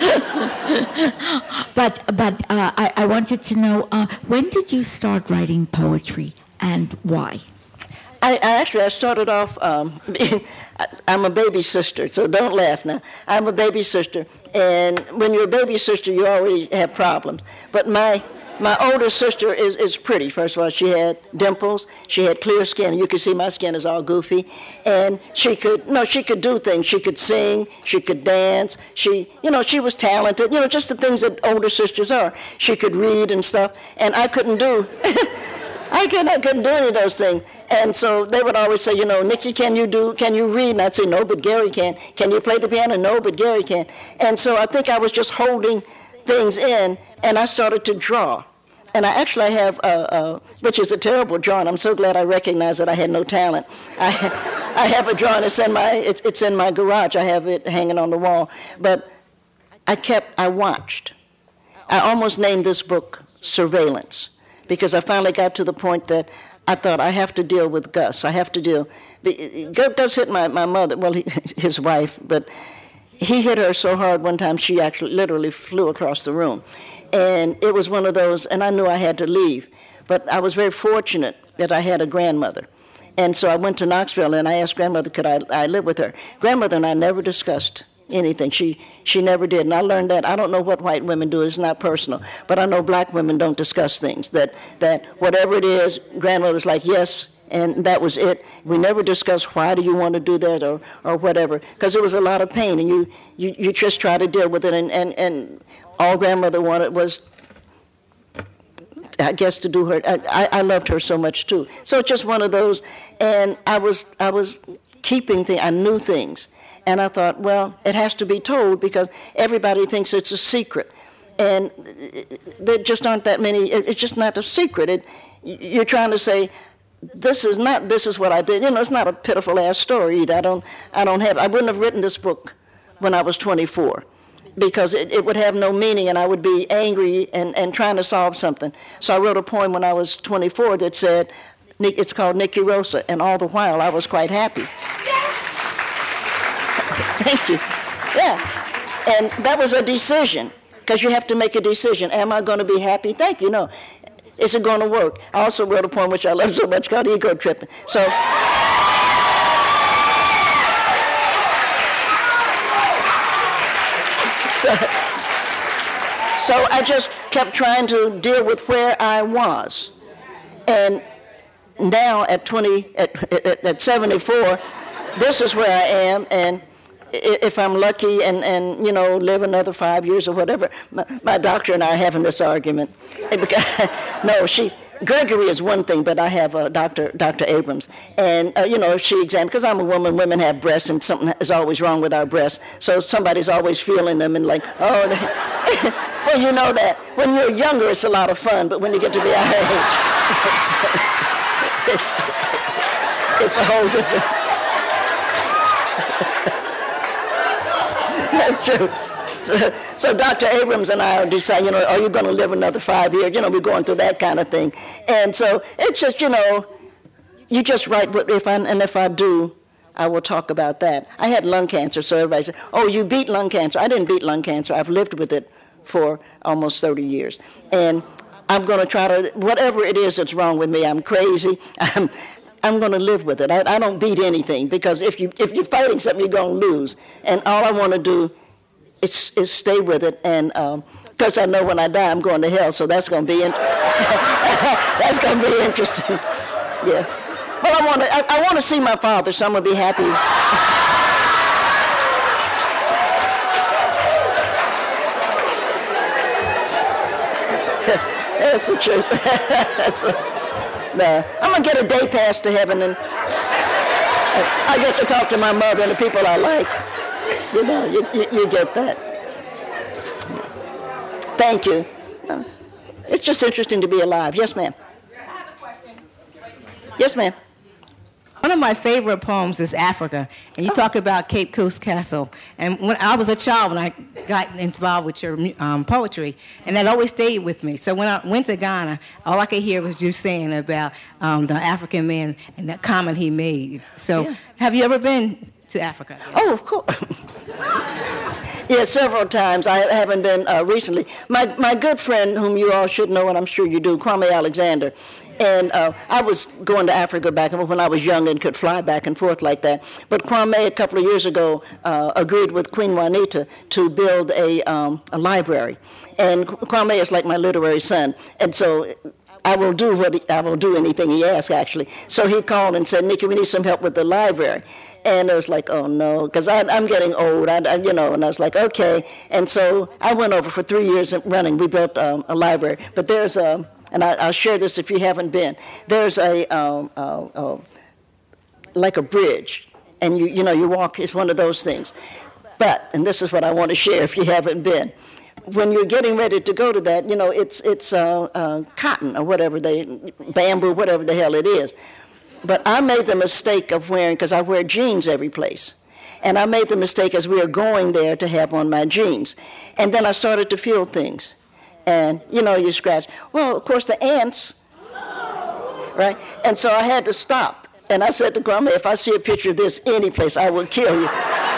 but but uh, I, I wanted to know, uh, when did you start writing poetry and why? I, I actually, I started off, um, I'm a baby sister, so don't laugh now. I'm a baby sister, and when you're a baby sister, you already have problems. But my my older sister is, is pretty. First of all, she had dimples, she had clear skin. You can see my skin is all goofy. And she could, no, she could do things. She could sing, she could dance. She, you know, she was talented. You know, just the things that older sisters are. She could read and stuff, and I couldn't do I couldn't, I couldn't do any of those things. And so they would always say, you know, Nikki, can you do, can you read? And I'd say, no, but Gary can. Can you play the piano? No, but Gary can. And so I think I was just holding things in, and I started to draw. And I actually have, uh, uh, which is a terrible drawing. I'm so glad I recognized that I had no talent. I, I have a drawing. It's in my, it's, it's in my garage. I have it hanging on the wall. But I kept, I watched. I almost named this book Surveillance, because I finally got to the point that I thought, I have to deal with Gus. I have to deal. Gus hit my, my mother, well, he, his wife, but he hit her so hard one time she actually literally flew across the room. And it was one of those, and I knew I had to leave. But I was very fortunate that I had a grandmother. And so I went to Knoxville, and I asked grandmother, could I, I live with her? Grandmother and I never discussed anything. She she never did. And I learned that. I don't know what white women do. It's not personal. But I know black women don't discuss things. That that whatever it is, grandmother's like, yes, and that was it. We never discussed why do you want to do that or, or whatever, because it was a lot of pain, and you, you, you just try to deal with it. And, and, and all grandmother wanted was, I guess, to do her. I, I loved her so much too. So it's just one of those. And I was I was keeping things. I knew things. And I thought, well, it has to be told because everybody thinks it's a secret. And there just aren't that many, it's just not a secret. It, you're trying to say, this is not, this is what I did. You know, it's not a pitiful ass story either. I don't, I don't have, I wouldn't have written this book when I was twenty-four because it, it would have no meaning and I would be angry and, and trying to solve something. So I wrote a poem when I was twenty-four that said, it's called Nikki Rosa, and all the while I was quite happy. Thank you. Yeah. And that was a decision, because you have to make a decision. Am I going to be happy? Thank you. No. Is it going to work? I also wrote a poem which I love so much called Ego Tripping. So, so, so I just kept trying to deal with where I was. And now at twenty, at, at, at seventy-four, this is where I am, and if I'm lucky and, and you know, live another five years or whatever, my, my doctor and I are having this argument. No, she, Gregory is one thing, but I have uh, Doctor Doctor Abrams. And, uh, you know, she examined, because I'm a woman, women have breasts, and something is always wrong with our breasts. So somebody's always feeling them and like, oh, they, well, you know that. When you're younger, it's a lot of fun, but when you get to be our age, it's, it's a whole different... That's true. So, so Doctor Abrams and I are deciding, you know, are you going to live another five years? You know, we're going through that kind of thing. And so it's just, you know, you just write what if I, and if I do, I will talk about that. I had lung cancer, so everybody said, oh, you beat lung cancer. I didn't beat lung cancer. I've lived with it for almost thirty years. And I'm going to try to, whatever it is that's wrong with me, I'm crazy, I'm, I'm going to live with it. I, I don't beat anything, because if, you, if you're fighting something, you're going to lose. And all I want to do is, is stay with it. And because um, I know when I die, I'm going to hell, so that's going to be in, that's going to be interesting. Yeah. But I want to I, I want to see my father, so I'm going to be happy. That's the truth. That's a, No, I'm going to get a day pass to heaven, and I get to talk to my mother and the people I like. You know, you, you, you get that. Thank you. It's just interesting to be alive. Yes, ma'am. I have a question. Yes, ma'am. One of my favorite poems is Africa, and you oh. talk about Cape Coast Castle. And when I was a child, when I got involved with your um, poetry, and that always stayed with me. So when I went to Ghana, all I could hear was you saying about um, the African man and that comment he made. So yeah. Have you ever been to Africa? Yes. Oh, of course. Yeah, several times. I haven't been uh, recently. My my good friend, whom you all should know, and I'm sure you do, Kwame Alexander. And uh, I was going to Africa back when I was young and could fly back and forth like that. But Kwame, a couple of years ago, uh, agreed with Queen Juanita to build a, um, a library. And Kwame is like my literary son. And so I will do what he, I will do anything he asks, actually. So he called and said, Nikki, we need some help with the library. And I was like, oh, no, because I'm getting old, I, I, you know. And I was like, okay. And so I went over for three years running. We built um, a library. But there's a... And I, I'll share this if you haven't been. There's a, um, uh, uh, like a bridge, and you, you know, you walk, it's one of those things. But, and this is what I want to share if you haven't been. When you're getting ready to go to that, you know, it's, it's uh, uh, cotton or whatever they, bamboo, whatever the hell it is. But I made the mistake of wearing, because I wear jeans every place. And I made the mistake as we were going there to have on my jeans. And then I started to feel things. And, you know, you scratch. Well, of course, the ants, right? And so I had to stop. And I said to Kwame, if I see a picture of this any place, I will kill you.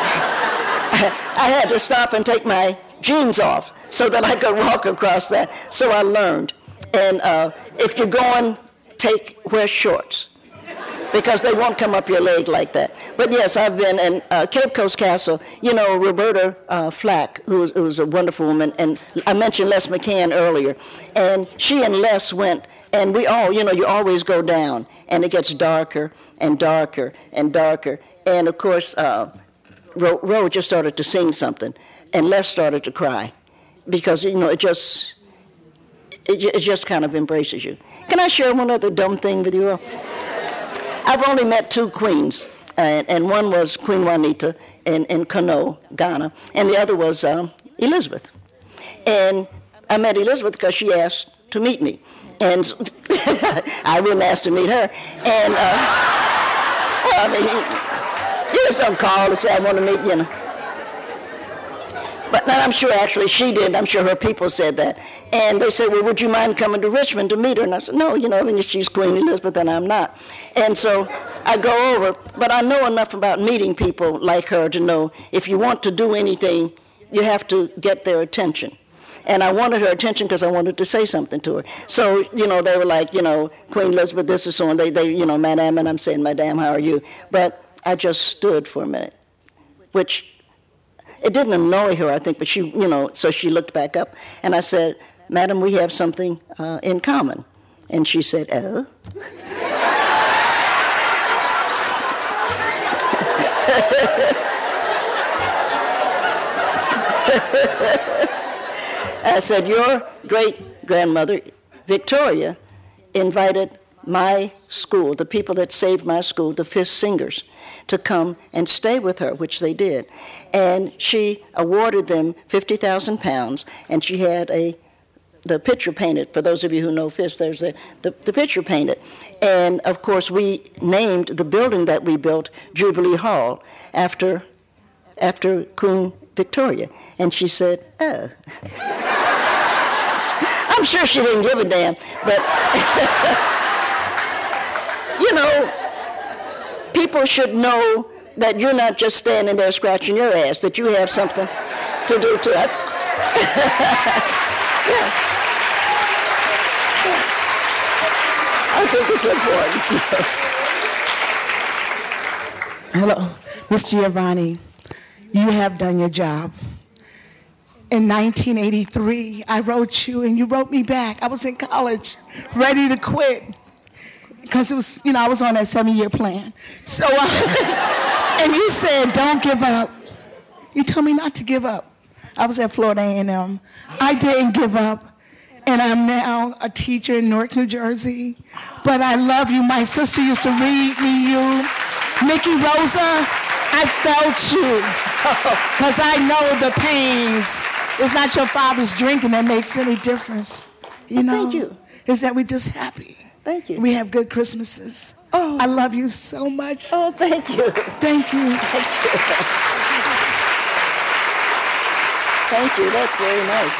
I had to stop and take my jeans off so that I could walk across that. So I learned. And uh, if you're going, take, wear shorts, because they won't come up your leg like that. But yes, I've been in uh, Cape Coast Castle. You know, Roberta uh, Flack, who was, who was a wonderful woman, and I mentioned Les McCann earlier, and she and Les went, and we all, you know, you always go down, and it gets darker and darker and darker. And of course, uh, Ro, Ro just started to sing something, and Les started to cry, because, you know, it just, it, it just kind of embraces you. Can I share one other dumb thing with you all? I've only met two queens, and, and one was Queen Juanita in, in Kano, Ghana, and the other was um, Elizabeth. And I met Elizabeth because she asked to meet me, and I wouldn't ask to meet her. And uh, well, I mean, you just don't call to say I want to meet, you know. But I'm sure actually she did. I'm sure her people said that. And they said, well, would you mind coming to Richmond to meet her? And I said, no, you know, I mean, she's Queen Elizabeth and I'm not. And so I go over, but I know enough about meeting people like her to know if you want to do anything, you have to get their attention. And I wanted her attention because I wanted to say something to her. So, you know, they were like, you know, Queen Elizabeth, this or so on. They, they, you know, Madame, and I'm saying, Madame, how are you? But I just stood for a minute, which it didn't annoy her, I think, but she, you know, so she looked back up. And I said, Madam, we have something uh, in common. And she said, oh? I said, your great-grandmother, Victoria, invited my school, the people that saved my school, the Fisk Singers, to come and stay with her, which they did. And she awarded them fifty thousand pounds, and she had a the picture painted. For those of you who know Fisk, there's the, the, the picture painted. And, of course, we named the building that we built Jubilee Hall after, after Queen Victoria. And she said, oh. I'm sure she didn't give a damn, but, you know, people should know that you're not just standing there scratching your ass, that you have something to do to it. Yeah. I think it's important. So. Hello, Miz Giovanni. You have done your job. In nineteen eighty-three, I wrote you, and you wrote me back. I was in college, ready to quit, because it was, you know, I was on that seven-year plan. So, uh, and you said, "Don't give up." You told me not to give up. I was at Florida A and M. I didn't give up. And I'm now a teacher in Newark, New Jersey. But I love you. My sister used to read me you. Nikki Rosa, I felt you. Because I know the pains. It's not your father's drinking that makes any difference. You know? Thank you. It's that we're just happy. Thank you. We have good Christmases. Oh. I love you so much. Oh, thank you. Thank you. Thank you. Thank you. That's very nice.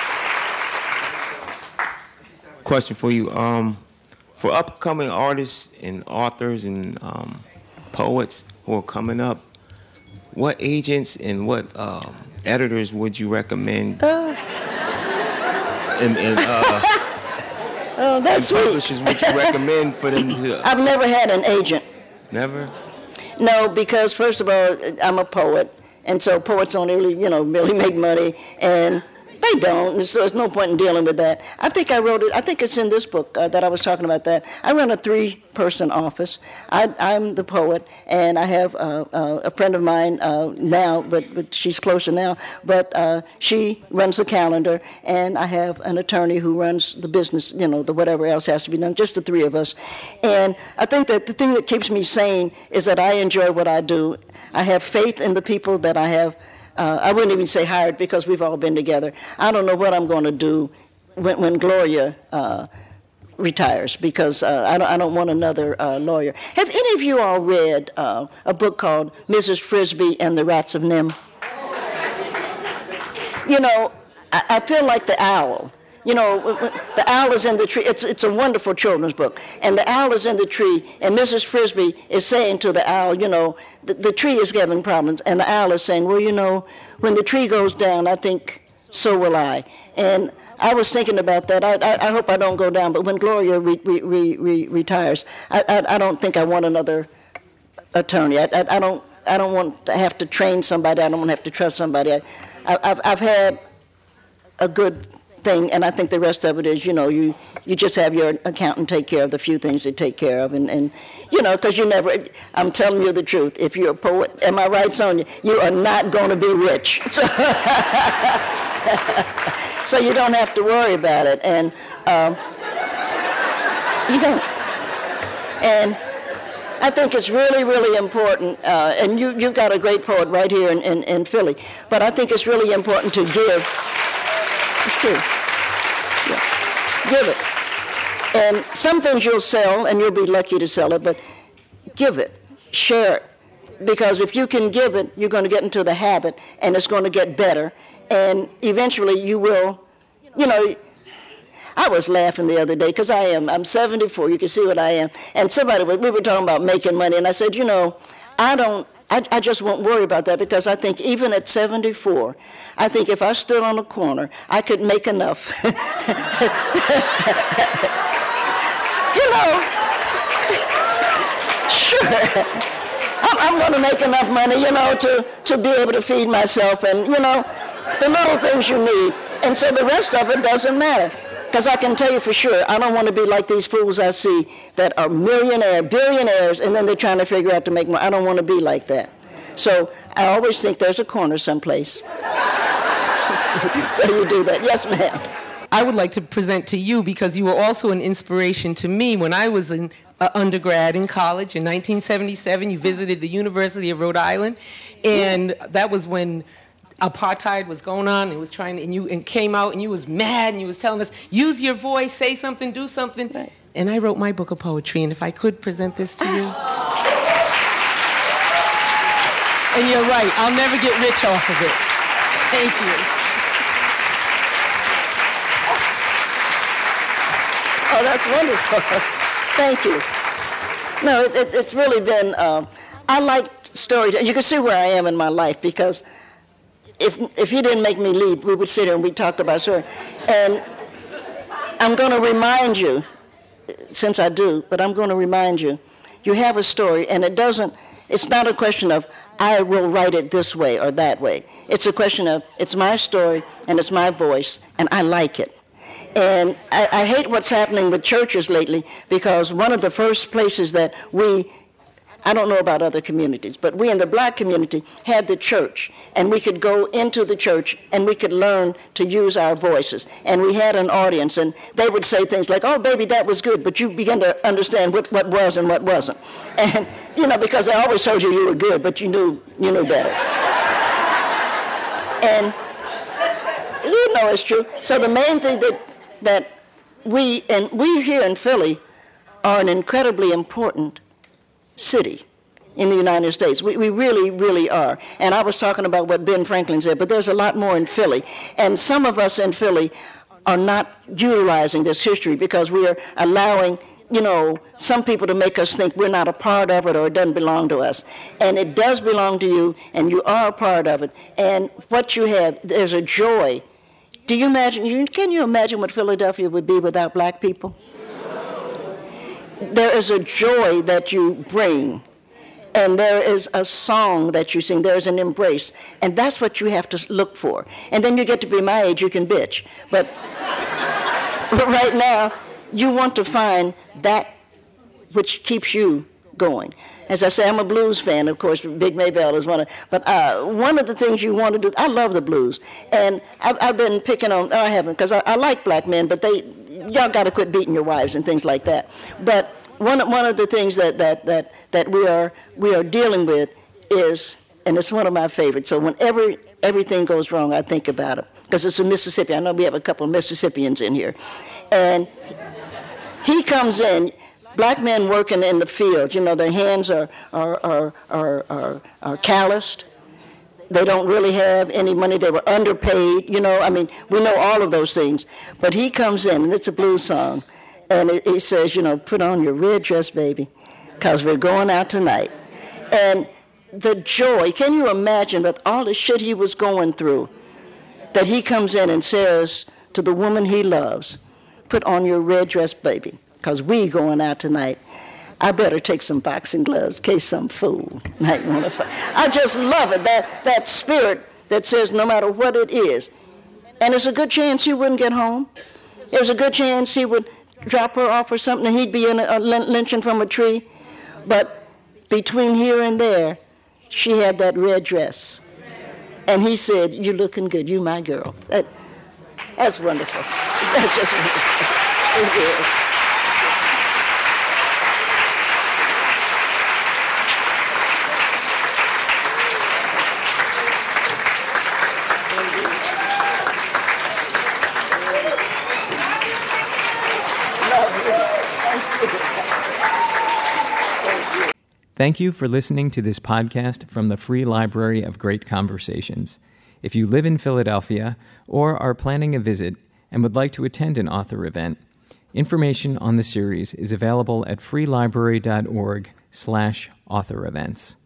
Question for you. Um, for upcoming artists and authors and um, poets who are coming up, what agents and what um, editors would you recommend? Uh. and and, uh, oh, that's and sweet. publishers would you recommend for them to? I've never had an agent. Never? No, because first of all, I'm a poet, and so poets don't really, you know, really make money, and they don't, and so there's no point in dealing with that. I think I wrote it, I think it's in this book uh, that I was talking about that. I run a three-person office. I, I'm the poet, and I have uh, uh, a friend of mine uh, now, but, but she's closer now, but uh, she runs the calendar, and I have an attorney who runs the business, you know, the whatever else has to be done, just the three of us. And I think that the thing that keeps me sane is that I enjoy what I do. I have faith in the people that I have. Uh, I wouldn't even say hired because we've all been together. I don't know what I'm going to do when, when Gloria uh, retires because uh, I, don't, I don't want another uh, lawyer. Have any of you all read uh, a book called Missus Frisbee and the Rats of Nim? You know, I, I feel like the owl. You know, the owl is in the tree. It's, it's a wonderful children's book. And the owl is in the tree, and Missus Frisbee is saying to the owl, you know, the, the tree is having problems. And the owl is saying, well, you know, when the tree goes down, I think so will I. And I was thinking about that. I, I, I hope I don't go down, but when Gloria re, re, re, re, retires, I, I, I don't think I want another attorney. I, I, I, don't, I don't want to have to train somebody. I don't want to have to trust somebody. I, I, I've, I've had a good thing, and I think the rest of it is, you know, you, you just have your accountant take care of the few things they take care of, and, and you know, because you never, I'm telling you the truth, if you're a poet, am I right, Sonia? You are not going to be rich. So, so you don't have to worry about it, and um, you don't. And I think it's really, really important, uh, and you, you've got a great poet right here in, in, in Philly, but I think it's really important to give. It's true. Yeah. Give it. And some things you'll sell, and you'll be lucky to sell it, but give it. Share it. Because if you can give it, you're going to get into the habit, and it's going to get better. And eventually you will, you know, I was laughing the other day, because I am, I'm seventy-four, you can see what I am. And somebody, we were talking about making money, and I said, you know, I don't, I, I just won't worry about that because I think even at seventy-four, I think if I stood on a corner, I could make enough. You know, sure. I'm, I'm going to make enough money, you know, to, to be able to feed myself and, you know, the little things you need. And so the rest of it doesn't matter. Because I can tell you for sure, I don't want to be like these fools I see that are millionaire, billionaires, and then they're trying to figure out to make money. I don't want to be like that. So I always think there's a corner someplace. So you do that. Yes, ma'am. I would like to present to you because you were also an inspiration to me when I was in uh, undergrad in college in nineteen seventy-seven. You visited the University of Rhode Island, and that was when apartheid was going on and was trying to, and you and came out and you was mad and you was telling us, use your voice, say something, do something. Right. And I wrote my book of poetry, and if I could present this to you. And you're right, I'll never get rich off of it. Thank you. Oh, that's wonderful. Thank you. No, it, it, it's really been, um, I like storytelling. You can see where I am in my life because if if he didn't make me leave, we would sit here and we'd talk about story. And I'm going to remind you, since I do, but I'm going to remind you, you have a story, and it doesn't, it's not a question of, I will write it this way or that way. It's a question of, it's my story, and it's my voice, and I like it. And I, I hate what's happening with churches lately because one of the first places that we, I don't know about other communities, but we in the black community had the church, and we could go into the church and we could learn to use our voices. And we had an audience, and they would say things like, oh, baby, that was good, but you begin to understand what, what was and what wasn't. And, you know, because I always told you you were good, but you knew, you knew better. And you know it's true. So the main thing that that we, and we here in Philly are an incredibly important city in the United States. We, we really, really are. And I was talking about what Ben Franklin said, but there's a lot more in Philly. And some of us in Philly are not utilizing this history because we are allowing, you know, some people to make us think we're not a part of it or it doesn't belong to us. And it does belong to you, and you are a part of it. And what you have, there's a joy. Do you imagine, can you imagine what Philadelphia would be without black people? There is a joy that you bring, and there is a song that you sing. There is an embrace, and that's what you have to look for. And then you get to be my age, you can bitch. But, but right now, you want to find that which keeps you going. As I say, I'm a blues fan, of course. Big Maybelle is one of, but uh, one of the things you want to do, I love the blues. And I've, I've been picking on, no, I haven't, because I, I like black men, but they, y'all got to quit beating your wives and things like that. But one, one of the things that, that, that, that we are, we are dealing with is, and it's one of my favorites, so whenever everything goes wrong, I think about it, because it's a Mississippi. I know we have a couple of Mississippians in here. And he comes in, black men working in the field, you know, their hands are, are, are, are, are, are calloused. They don't really have any money. They were underpaid, you know. I mean, we know all of those things. But he comes in, and it's a blues song, and it, he says, you know, put on your red dress, baby, because we're going out tonight. And the joy, can you imagine with all the shit he was going through, that he comes in and says to the woman he loves, put on your red dress, baby, because we going out tonight. I better take some boxing gloves in case some fool might want to fight. I just love it, that, that spirit that says no matter what it is. And there's a good chance he wouldn't get home. There's a good chance he would drop her off or something and he'd be in a, a lynching from a tree. But between here and there, she had that red dress. And he said, you looking good, you my girl. That, that's wonderful. That's just wonderful. It is. Thank you for listening to this podcast from the Free Library of Great Conversations. If you live in Philadelphia or are planning a visit and would like to attend an author event, information on the series is available at freelibrary dot org slash author events.